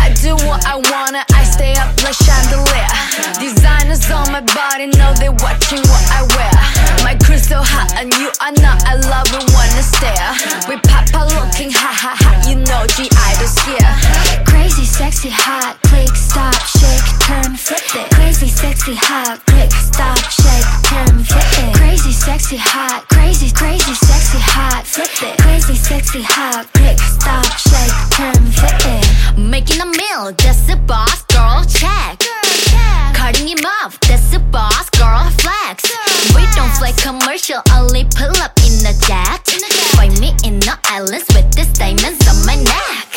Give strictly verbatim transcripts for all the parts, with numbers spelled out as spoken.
I do what I wanna, I stay up like chandelier. Designers on my body know they're watching what I wear. My crew's so hot and you are not, I love it when I stare. We pop out looking hot, hot, hot, you know G Idol's here. Crazy, sexy, hot, click, stop, shake, turn, flip it. Crazy, sexy, hot, click, stop, shake, turn, flip it. Crazy, sexy, hot, crazy, crazy, sexy, hot, flip it. Crazy, sexy, hot, click, stop, shake, turn, flip it. Making a meal, that's a boss, girl, check. Cutting him off, that's a boss, girl, flex. We don't fly commercial, only pull up in a jet. Find me in the islands with these diamonds on my neck.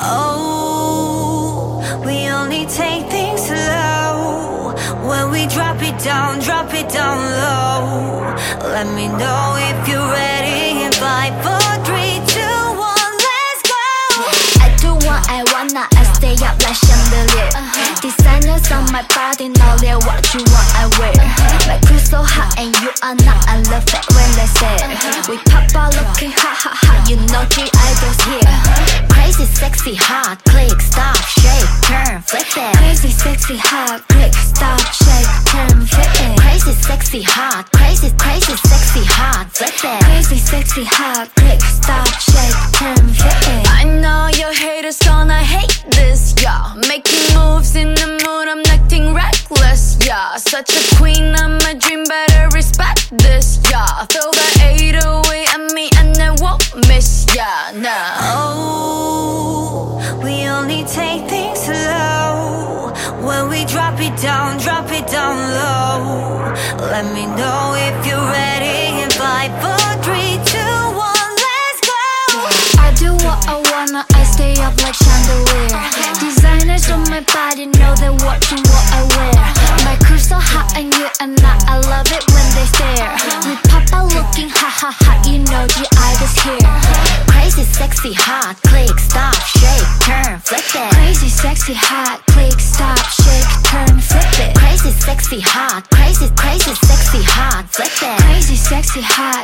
Oh, we only take things slow. When we drop it down, drop it down low. Let me know if you're ready in five, four, three, two, one, let's go. I do what I wanna, I stay up like chandelier. Designers on my body know they're watching what I wear. My crew's so hot and you are not, I love it when they stare. We pop out looking hot, hot, hot, you know G Idol's here. Crazy, sexy, hot, click, stop, shake, turn, flip it. Crazy, sexy, hot, click, stop, shake, turn, flip it. Crazy, sexy, hot, crazy, crazy, sexy, hot, flip it. Crazy, sexy, hot, click, stop, shake, turn, flip it. I know your haters gonna hate this, yeah. Making moves in the mood, I'm acting reckless, yeah. Such a queen, I'm a dream, better respect this, yeah. Throw the eight away at me and I won't miss, yeah, nah. Oh, we only take things slow. When we drop it down, drop it down low. Let me know if you're ready in five, four, three, two, one, let's go. I do what I wanna, I stay up like chandelier. Designers on my body know they're watching what I wear. My crew's so hot and you and I, I love it when they stare. We pop out looking hot, hot, hot, you know G Idol's here. Crazy, sexy, hot, click, stop, shake, turn, flip it. Crazy, sexy, hot, click, stop, shake, turn, flip it. Crazy, sexy, hot, crazy, crazy, sexy, hot, flip it. Crazy, sexy, hot,